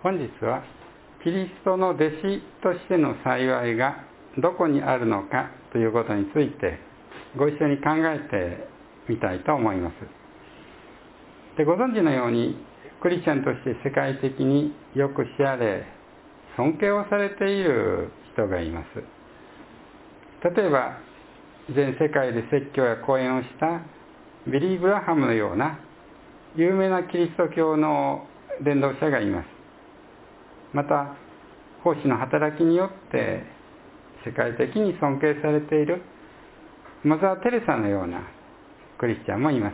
本日はキリストの弟子としての幸いがどこにあるのかということについてご一緒に考えてみたいと思います。で、ご存知のようにクリスチャンとして世界的によく知られ尊敬をされている人がいます。例えば全世界で説教や講演をしたビリー・グラハムのような有名なキリスト教の伝道者がいます。また奉仕の働きによって世界的に尊敬されているマザー・テレサのようなクリスチャンもいます。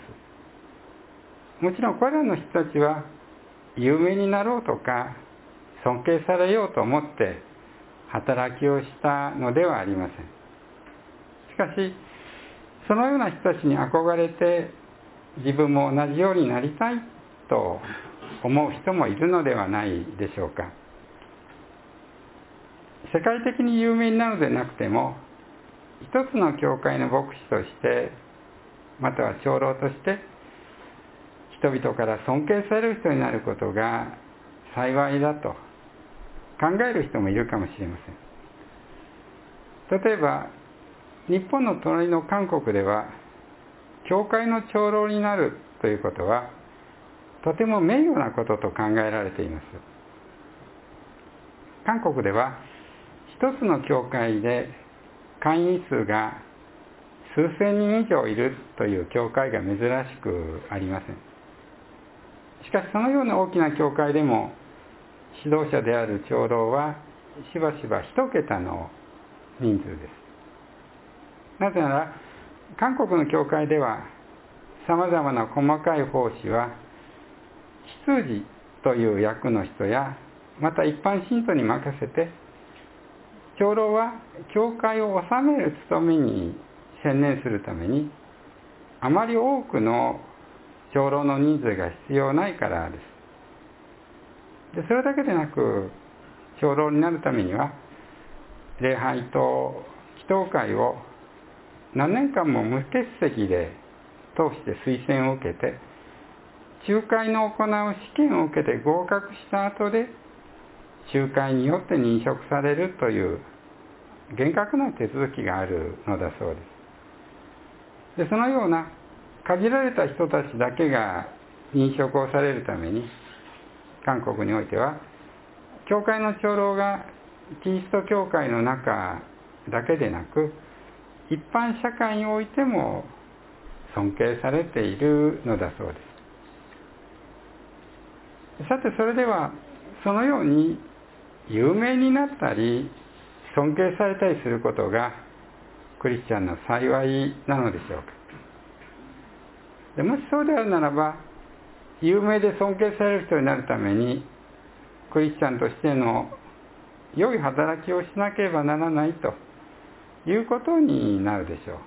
もちろんこれらの人たちは有名になろうとか尊敬されようと思って働きをしたのではありません。しかしそのような人たちに憧れて自分も同じようになりたいと思う人もいるのではないでしょうか。世界的に有名になるのでなくても一つの教会の牧師としてまたは長老として人々から尊敬される人になることが幸いだと考える人もいるかもしれません。例えば日本の隣の韓国では教会の長老になるということはとても名誉なことと考えられています。韓国では一つの教会で会員数が数千人以上いるという教会が珍しくありません。しかしそのような大きな教会でも指導者である長老はしばしば一桁の人数です。なぜなら韓国の教会ではさまざまな細かい奉仕は執事という役の人やまた一般信徒に任せて長老は教会を治める務めに専念するためにあまり多くの長老の人数が必要ないからです。で、それだけでなく長老になるためには礼拝と祈祷会を何年間も無欠席で通して推薦を受けて仲介の行う試験を受けて合格した後で仲介によって認職されるという厳格な手続きがあるのだそうです。で、そのような限られた人たちだけが認職をされるために韓国においては教会の長老がキリスト教会の中だけでなく一般社会においても尊敬されているのだそうです。さて、それではそのように有名になったり尊敬されたりすることがクリスチャンの幸いなのでしょうか。でもしそうであるならば有名で尊敬される人になるためにクリスチャンとしての良い働きをしなければならないということになるでしょう。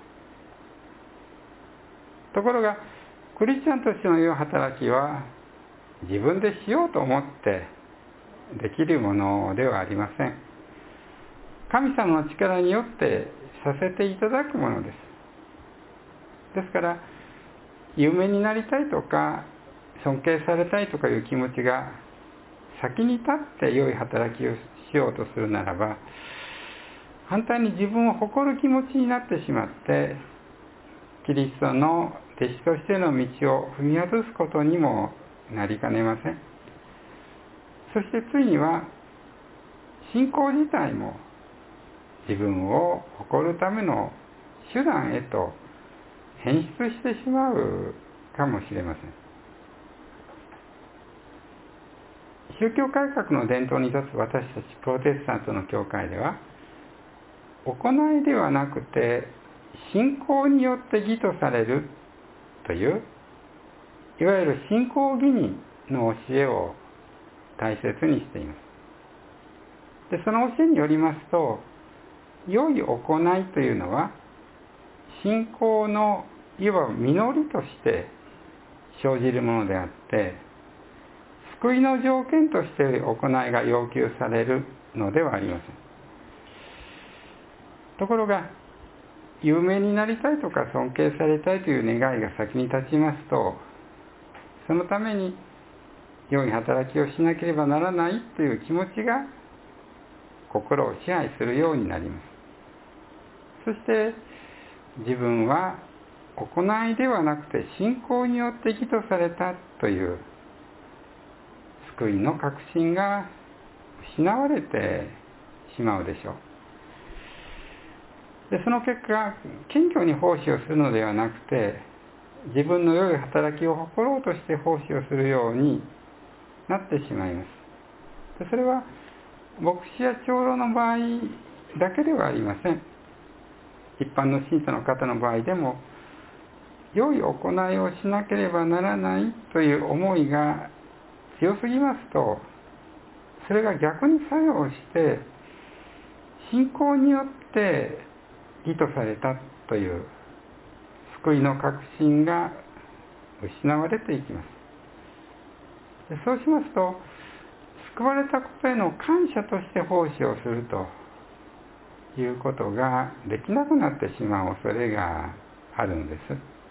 ところがクリスチャンとしての良い働きは自分でしようと思ってできるものではありません。神様の力によってさせていただくものです。ですから有名になりたいとか尊敬されたいとかいう気持ちが先に立って良い働きをしようとするならば反対に自分を誇る気持ちになってしまってキリストの弟子としての道を踏み外すことにもなりかねません。そしてついには信仰自体も自分を誇るための手段へと変質してしまうかもしれません。宗教改革の伝統に立つ私たちプロテスタントの教会では行いではなくて信仰によって義とされるといういわゆる信仰義人の教えを大切にしています。で、その教えによりますと良い行いというのは信仰のいわば実りとして生じるものであって救いの条件として行いが要求されるのではありません。ところが有名になりたいとか尊敬されたいという願いが先に立ちますとそのために良い働きをしなければならないという気持ちが心を支配するようになります。そして自分は行いではなくて信仰によって義とされたという救いの確信が失われてしまうでしょう。でその結果、謙虚に奉仕をするのではなくて、自分の良い働きを誇ろうとして奉仕をするようになってしまいます。でそれは牧師や長老の場合だけではありません。一般の信徒の方の場合でも、良い行いをしなければならないという思いが強すぎますと、それが逆に作用して信仰によって義とされたという救いの確信が失われていきます。でそうしますと、救われたことへの感謝として奉仕をするということができなくなってしまう恐れがあるのです。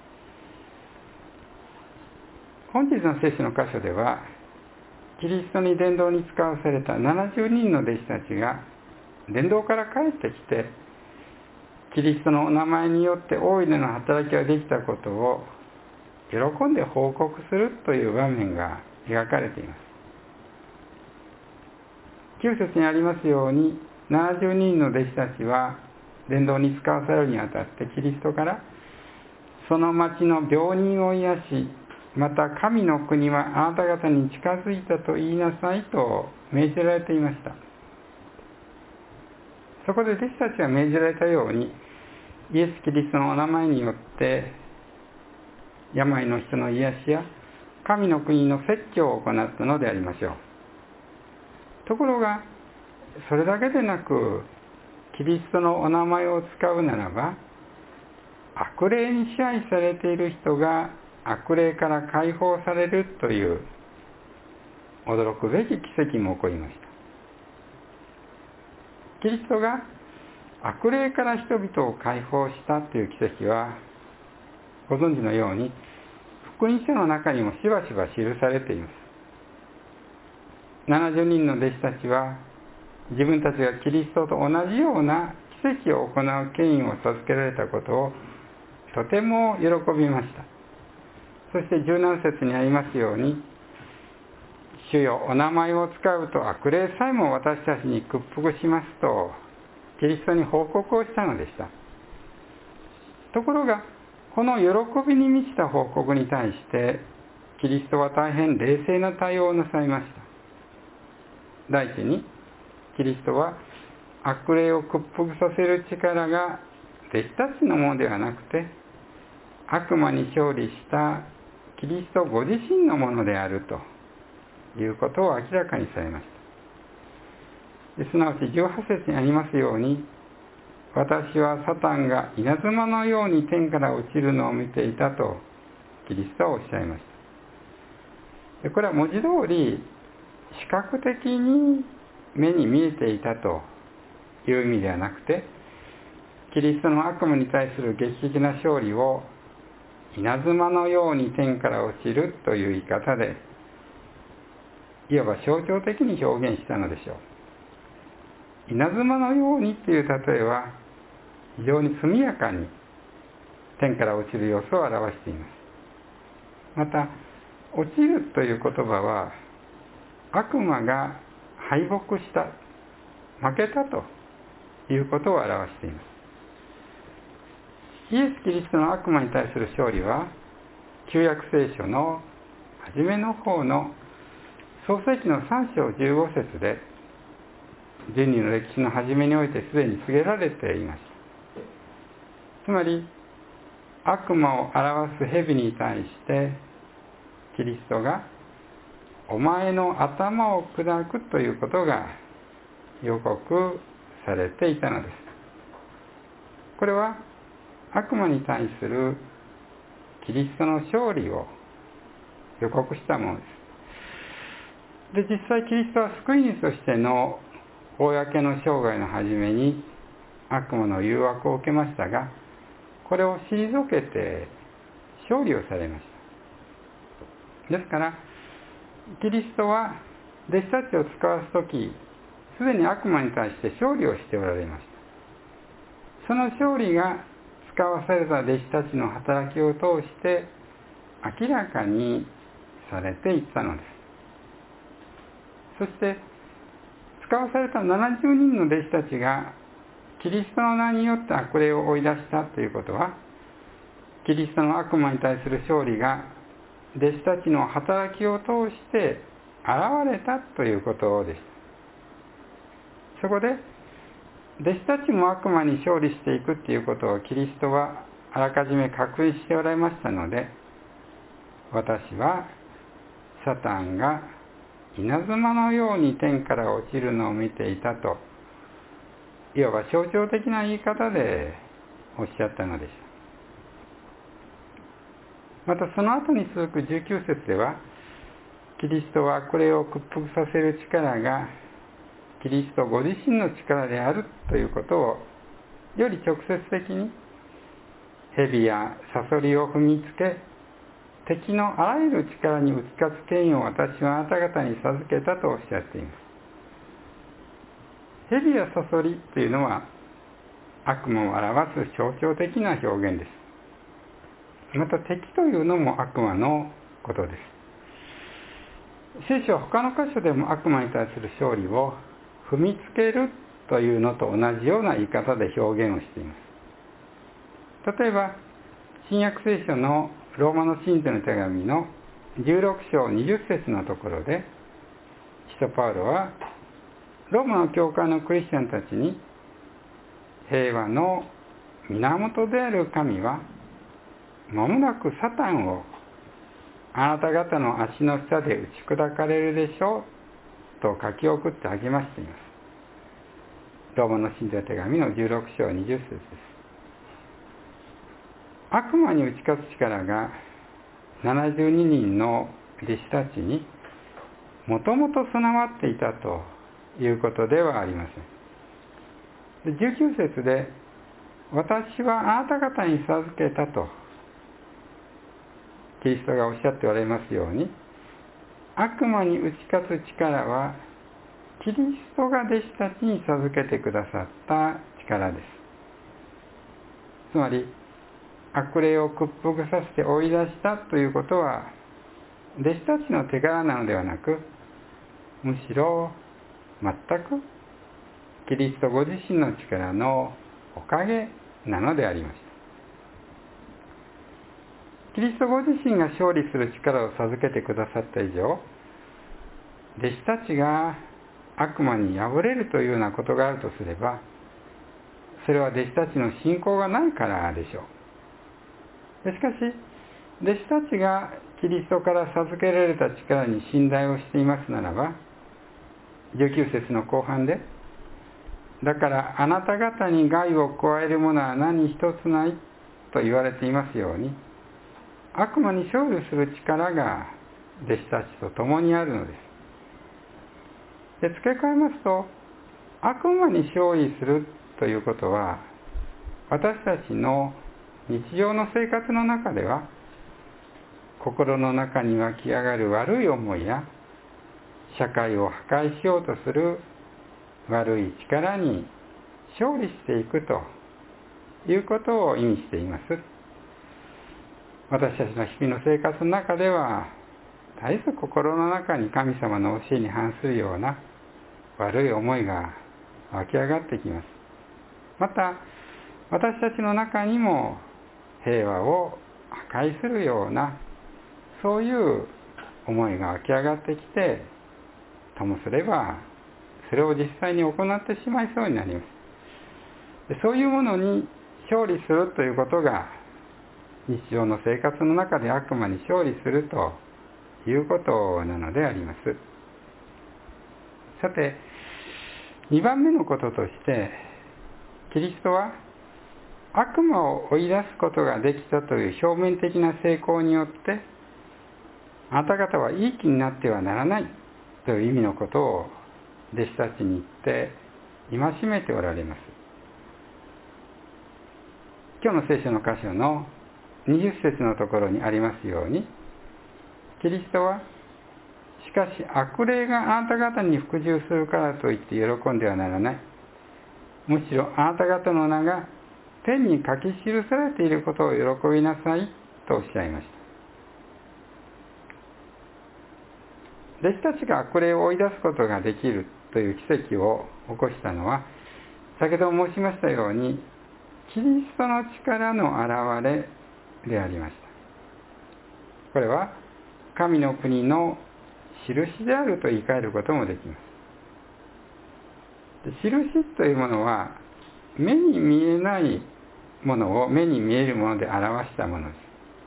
本日の聖書の箇所では、キリストに伝道に使わされた70人の弟子たちが伝道から帰ってきて、キリストのお名前によって大いなる働きができたことを喜んで報告するという場面が描かれています。9節にありますように、70人の弟子たちは伝道に使わされるにあたってキリストからその町の病人を癒し、また神の国はあなた方に近づいたと言いなさいと命じられていました。そこで弟子たちは命じられたように、イエス・キリストのお名前によって病の人の癒しや神の国の説教を行ったのでありましょう。ところがそれだけでなく、キリストのお名前を使うならば、悪霊に支配されている人が悪霊から解放されるという驚くべき奇跡も起こりました。キリストが悪霊から人々を解放したという奇跡は、ご存知のように福音書の中にもしばしば記されています。70人の弟子たちは自分たちがキリストと同じような奇跡を行う権威を授けられたことをとても喜びました。そして17節にありますように、主よ、お名前を使うと悪霊さえも私たちに屈服しますとキリストに報告をしたのでした。ところが、この喜びに満ちた報告に対してキリストは大変冷静な対応をなさいました。第一に、キリストは悪霊を屈服させる力が弟子たちのものではなくて、悪魔に勝利したキリストご自身のものであるということを明らかにされました。すなわち18節にありますように、私はサタンが稲妻のように天から落ちるのを見ていたとキリストはおっしゃいました。これは文字通り視覚的に目に見えていたという意味ではなくて、キリストの悪魔に対する劇的な勝利を稲妻のように天から落ちるという言い方で、いわば象徴的に表現したのでしょう。稲妻のようにという例えは非常に速やかに天から落ちる様子を表しています。また、落ちるという言葉は悪魔が敗北した、負けたということを表しています。イエス・キリストの悪魔に対する勝利は、旧約聖書の初めの方の創世記の3章15節で、人類の歴史の初めにおいてすでに告げられていました。つまり、悪魔を表す蛇に対して、キリストがお前の頭を砕くということが予告されていたのです。これは悪魔に対するキリストの勝利を予告したものです。で、実際キリストは救い主としての公の生涯の初めに悪魔の誘惑を受けましたが、これを退けて勝利をされました。ですから、 キリストは弟子たちを使わすとき、すでに悪魔に対して勝利をしておられました。その勝利が使わされた弟子たちの働きを通して明らかにされていったのです。そして使わされた70人の弟子たちがキリストの名によって悪霊を追い出したということは、キリストの悪魔に対する勝利が弟子たちの働きを通して現れたということです。そこで弟子たちも悪魔に勝利していくということをキリストはあらかじめ確認しておられましたので、私はサタンが稲妻のように天から落ちるのを見ていたと、いわば象徴的な言い方でおっしゃったのでした。またその後に続く19節では、キリストはこれを屈服させる力がキリストご自身の力であるということをより直接的に、蛇やサソリを踏みつけ敵のあらゆる力に打ち勝つ権威を私はあなた方に授けたとおっしゃっています。蛇やサソリというのは悪魔を表す象徴的な表現です。また敵というのも悪魔のことです。聖書は他の箇所でも悪魔に対する勝利を踏みつけるというのと同じような言い方で表現をしています。例えば新約聖書のローマの信徒の手紙の16章20節のところで、使徒パウロはローマの教会のクリスチャンたちに、平和の源である神は間もなくサタンをあなた方の足の下で打ち砕かれるでしょうと書き送って励ましています。ローマの信徒の手紙の16章20節です。悪魔に打ち勝つ力が72人の弟子たちにもともと備わっていたということではありません。19節で、私はあなた方に授けたとキリストがおっしゃっておられますように、悪魔に打ち勝つ力はキリストが弟子たちに授けてくださった力です。つまり悪霊を屈服させて追い出したということは弟子たちの手柄なのではなく、むしろ全くキリストご自身の力のおかげなのでありました。キリストご自身が勝利する力を授けてくださった以上、弟子たちが悪魔に敗れるというようなことがあるとすれば、それは弟子たちの信仰がないからでしょう。しかし、弟子たちがキリストから授けられた力に信頼をしていますならば、19節の後半で、だからあなた方に害を加えるものは何一つないと言われていますように、悪魔に勝利する力が弟子たちと共にあるのです。付け加えますと、悪魔に勝利するということは、私たちの日常の生活の中では、心の中に湧き上がる悪い思いや、社会を破壊しようとする悪い力に勝利していくということを意味しています。私たちの日々の生活の中では、絶えず心の中に神様の教えに反するような悪い思いが湧き上がってきます。また、私たちの中にも平和を破壊するような、そういう思いが湧き上がってきて、ともすればそれを実際に行ってしまいそうになります。そういうものに勝利するということが、日常の生活の中で悪魔に勝利するということなのであります。さて、2番目のこととして、キリストは悪魔を追い出すことができたという表面的な成功によって、あなた方はいい気になってはならないという意味のことを弟子たちに言って戒めておられます。今日の聖書の箇所の20節のところにありますように、キリストはしかし悪霊があなた方に服従するからといって喜んではならない。むしろあなた方の名が天に書き記されていることを喜びなさいとおっしゃいました。弟子たちが悪霊を追い出すことができるという奇跡を起こしたのは、先ほど申しましたようにキリストの力の現れでありました。これは神の国の印であると言い換えることもできます。印というものは目に見えないものを目に見えるもので表したものです。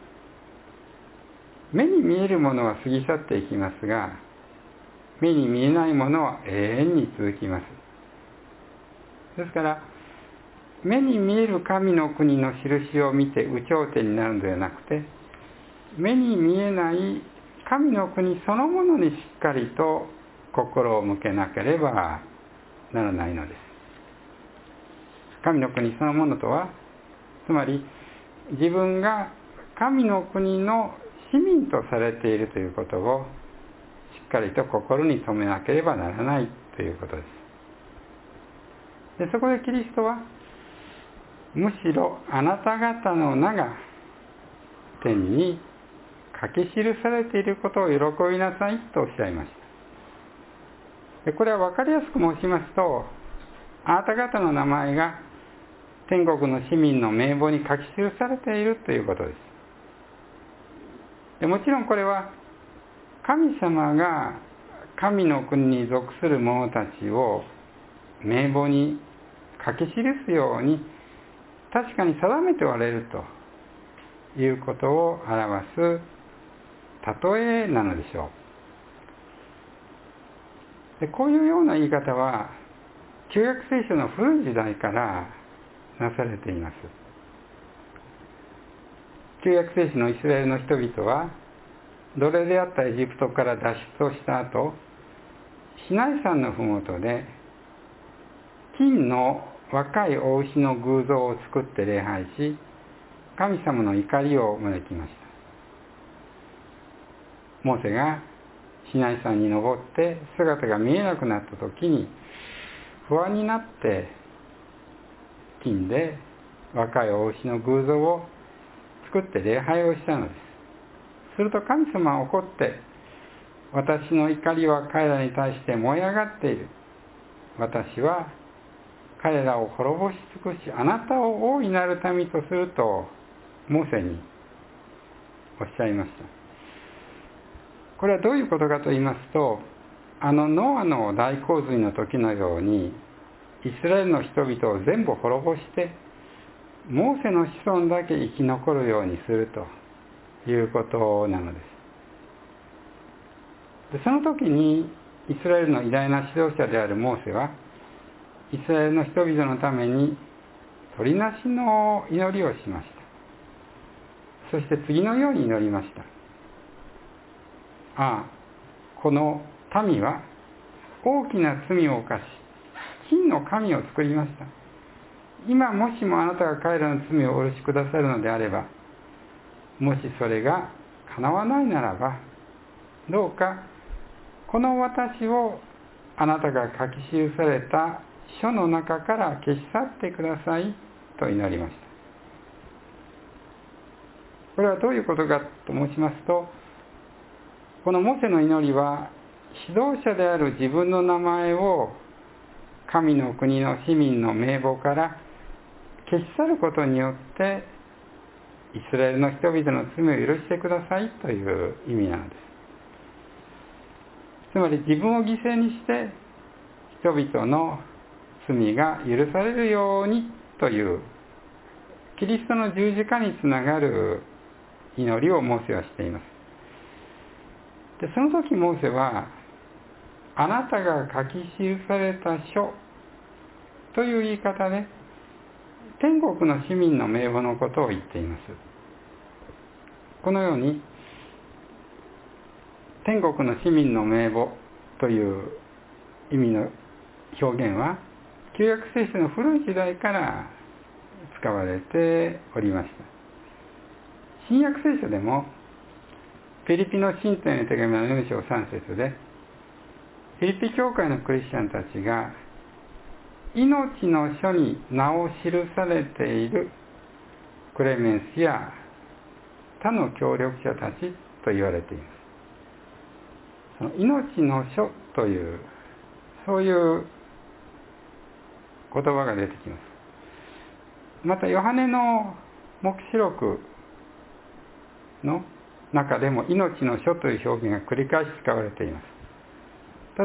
目に見えるものは過ぎ去っていきますが、目に見えないものは永遠に続きます。ですから目に見える神の国の印を見て有頂天になるのではなくて、目に見えない神の国そのものにしっかりと心を向けなければならないのです。神の国そのものとは、つまり自分が神の国の市民とされているということをしっかりと心に留めなければならないということです。そこでキリストは、むしろあなた方の名が天に書き記されていることを喜びなさいとおっしゃいました。これは分かりやすく申しますと、あなた方の名前が天国の市民の名簿に書き記されているということです。もちろんこれは神様が神の国に属する者たちを名簿に書き記すように確かに定めておられるということを表す例えなのでしょう。こういうような言い方は旧約聖書の古い時代からなされています。旧約聖書のイスラエルの人々は奴隷であったエジプトから脱出をした後、シナイ山の麓で金の若い雄牛の偶像を作って礼拝し、神様の怒りを招きました。モーセがシナイ山に登って姿が見えなくなった時に不安になって金で若い雄牛の偶像を作って礼拝をしたのです。すると神様は怒って、私の怒りは彼らに対して燃え上がっている。私は彼らを滅ぼし尽くし、あなたを大いなる民とするとモーセにおっしゃいました。これはどういうことかと言いますと、ノアの大洪水の時のようにイスラエルの人々を全部滅ぼしてモーセの子孫だけ生き残るようにするということなのです。その時にイスラエルの偉大な指導者であるモーセはイスラエルの人々のために取りなしの祈りをしました。そして次のように祈りました。この民は大きな罪を犯し金の神を作りました。今もしもあなたが彼らの罪をお許しくださるのであれば、もしそれが叶わないならば、どうかこの私をあなたが書き記された書の中から消し去ってくださいと祈りました。これはどういうことかと申しますと、このモーセの祈りは指導者である自分の名前を神の国の市民の名簿から消し去ることによってイスラエルの人々の罪を許してくださいという意味なのです。つまり自分を犠牲にして人々の罪が許されるようにというキリストの十字架につながる祈りをモーセはしています。でその時モーセはあなたが書き記された書という言い方で天国の市民の名簿のことを言っています。このように天国の市民の名簿という意味の表現は旧約聖書の古い時代から使われておりました。新約聖書でもピリピの信徒への手紙の4章3節で、ピリピ教会のクリスチャンたちが命の書に名を記されているクレメンスや他の協力者たちと言われています。その命の書という、そういう言葉が出てきます。またヨハネの黙示録の中でも命の書という表現が繰り返し使われています。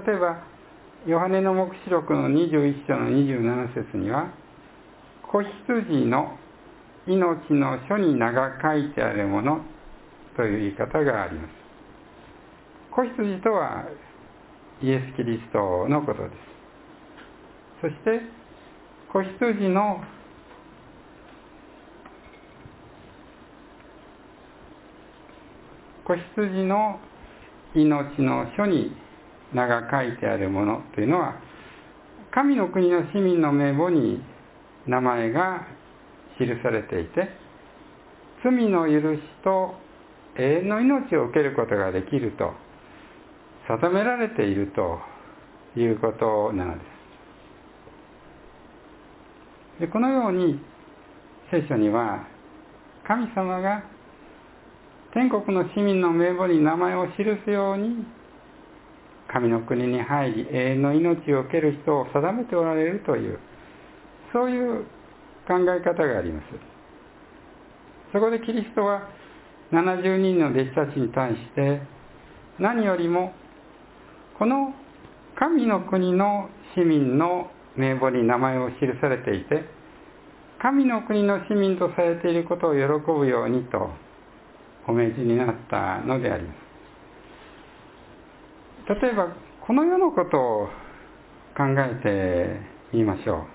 例えばヨハネの黙示録の21章の27節には、子羊の命の書に名が書いてあるものという言い方があります。子羊とはイエス・キリストのことです。そして子羊の命の書に名が書いてあるものというのは、神の国の市民の名簿に名前が記されていて、罪の許しと永遠の命を受けることができると定められているということなのです。で、このように聖書には、神様が天国の市民の名簿に名前を記すように神の国に入り永遠の命を受ける人を定めておられるという、そういう考え方があります。そこでキリストは70人の弟子たちに対して、何よりもこの神の国の市民の名簿に名前を記されていて、神の国の市民とされていることを喜ぶようにとお命じになったのであります。例えばこの世のことを考えてみましょ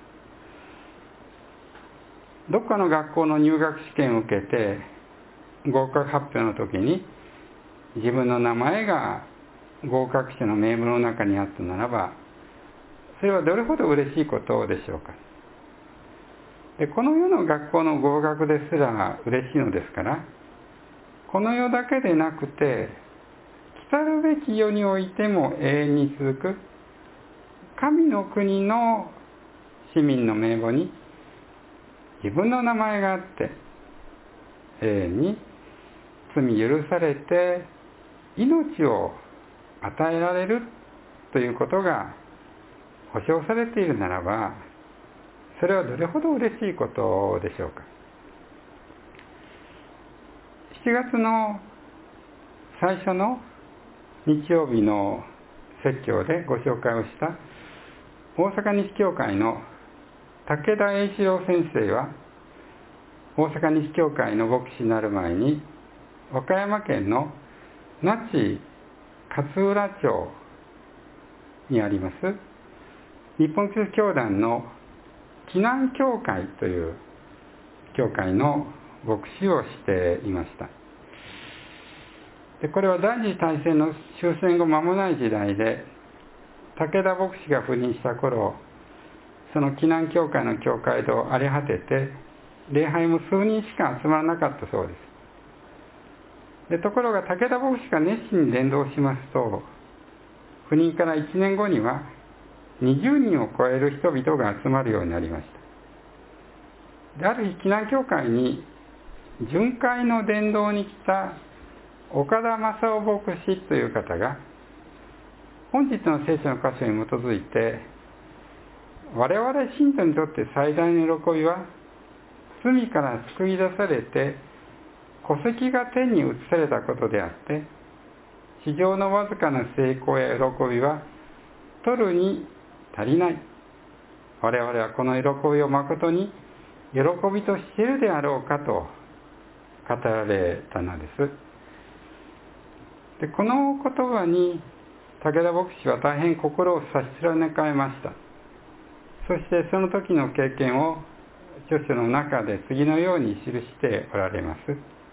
う。どっかの学校の入学試験を受けて合格発表の時に自分の名前が合格者の名簿の中にあったならば、それはどれほど嬉しいことでしょうか。で、この世の学校の合格ですら嬉しいのですから、この世だけでなくて来るべき世においても永遠に続く神の国の市民の名簿に自分の名前があって、永遠に罪許されて命を与えられるということが保証されているならば、それはどれほど嬉しいことでしょうか。7月の最初の日曜日の説教でご紹介をした大阪西教会の武田栄一郎先生は、大阪西教会の牧師になる前に和歌山県の那智勝浦町にあります日本基督教団の紀南教会という教会の牧師をしていました。で、これは第二次大戦の終戦後間もない時代で、武田牧師が赴任した頃、その紀南教会の教会堂荒れ果てて、礼拝も数人しか集まらなかったそうです。で、ところが武田牧師が熱心に伝道しますと、赴任から1年後には20人を超える人々が集まるようになりました。で、ある日紀南教会に巡回の伝道に来た岡田正夫牧師という方が、本日の聖書の箇所に基づいて、我々信徒にとって最大の喜びは、罪から救い出されて戸籍が天に移されたことであって、地上のわずかな成功や喜びは取るに足りない。我々はこの喜びを誠に喜びとしているであろうかと語られたのです。で、この言葉に武田牧師は大変心を差し貫かれました。そしてその時の経験を著書の中で次のように記しておられます。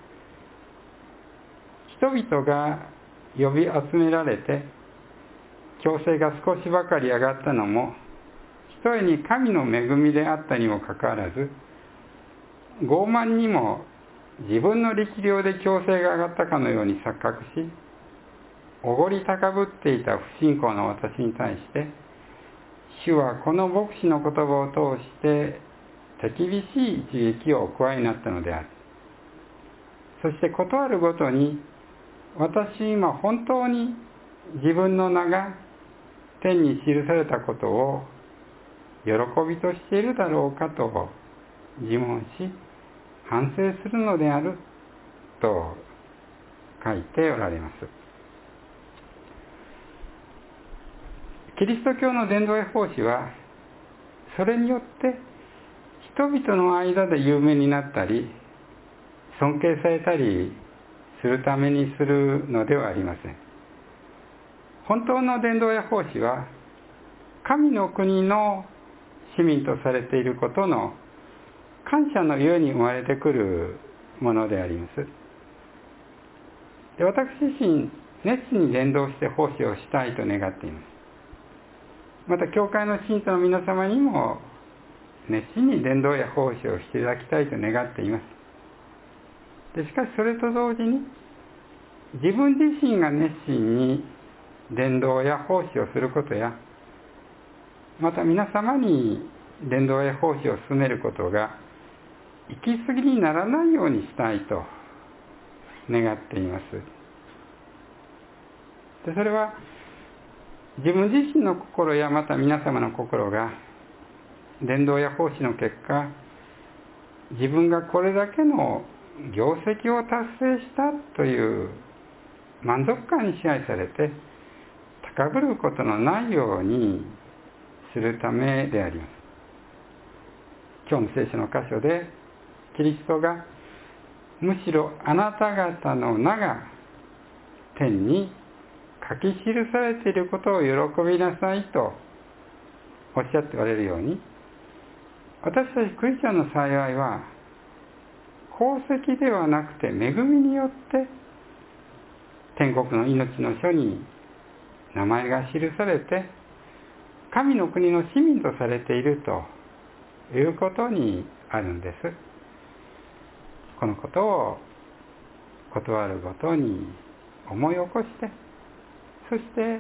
人々が呼び集められて強制が少しばかり上がったのも、ひとえに神の恵みであったにもかかわらず、傲慢にも自分の力量で強制が上がったかのように錯覚し、おごり高ぶっていた不信仰の私に対して、主はこの牧師の言葉を通して手厳しい一撃をお加えになったのである。そして事あるごとに、私今本当に自分の名が天に記されたことを喜びとしているだろうかと自問し、反省するのであると書いておられます。キリスト教の伝道や奉仕は、それによって人々の間で有名になったり、尊敬されたりするためにするのではありません。本当の伝道や奉仕は、神の国の市民とされていることの感謝のゆえに生まれてくるものであります。で、私自身、熱心に伝道して奉仕をしたいと願っています。また、教会の信徒の皆様にも、熱心に伝道や奉仕をしていただきたいと願っています。でしかし、それと同時に、自分自身が熱心に伝道や奉仕をすることや、また皆様に伝道や奉仕を進めることが行き過ぎにならないようにしたいと願っています。で、それは自分自身の心やまた皆様の心が伝道や奉仕の結果、自分がこれだけの業績を達成したという満足感に支配されて高ぶることのないようにするためであります。今日の聖書の箇所でキリストがむしろあなた方の名が天に書き記されていることを喜びなさいとおっしゃっておられるように、私たちクリスチャンの幸いは功績ではなくて恵みによって天国の命の書に名前が記されて神の国の市民とされているということにあるんです。このことを事あるごとに思い起こして、そして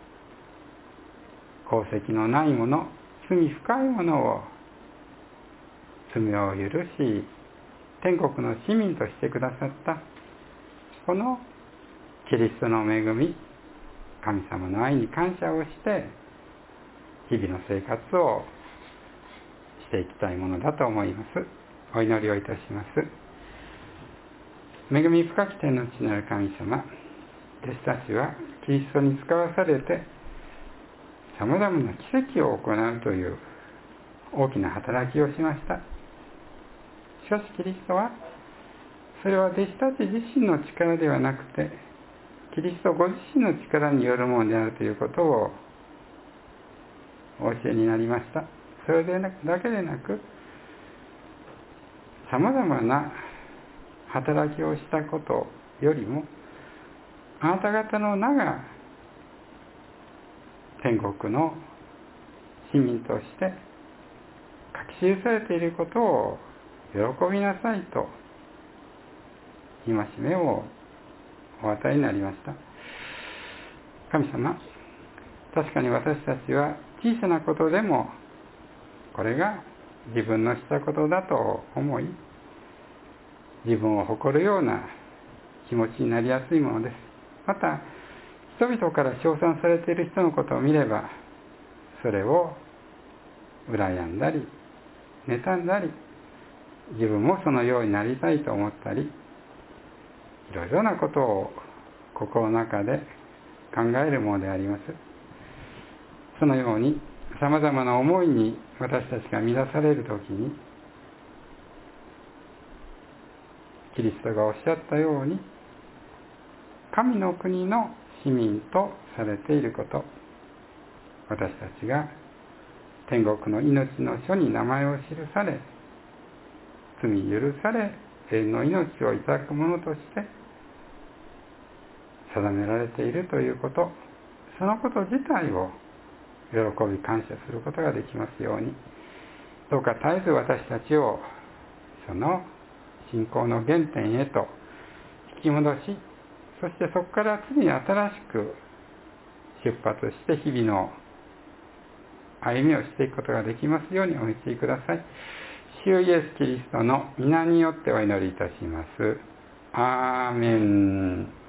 功績のないもの、罪深いものを罪を許し天国の市民としてくださったこのキリストの恵み、神様の愛に感謝をして日々の生活をしていきたいものだと思います。お祈りをいたします。恵み深き天の父なる神様、弟子たちはキリストに使わされてさまざまな奇跡を行うという大きな働きをしました。しかしキリストはそれは弟子たち自身の力ではなくてキリストご自身の力によるものであるということをお教えになりました。それだけでなく、さまざまな働きをしたことよりも、あなた方の名が天国の市民として書き記されていることを喜びなさいと戒めをお与えになりました。神様、確かに私たちは小さなことでもこれが自分のしたことだと思い、自分を誇るような気持ちになりやすいものです。また人々から称賛されている人のことを見れば、それを羨んだり妬んだり、自分もそのようになりたいと思ったり、いろいろなことを心の中で考えるものであります。そのようにさまざまな思いに私たちが乱されるときに、キリストがおっしゃったように、神の国の市民とされていること、私たちが天国の命の書に名前を記され、罪許され永遠の命をいただくものとして定められているということ、そのこと自体を喜び感謝することができますように、どうか絶えず私たちをその信仰の原点へと引き戻し、そしてそこから次に新しく出発して日々の歩みをしていくことができますようにお導きください。主イエス・キリストの皆によってお祈りいたします。アーメン。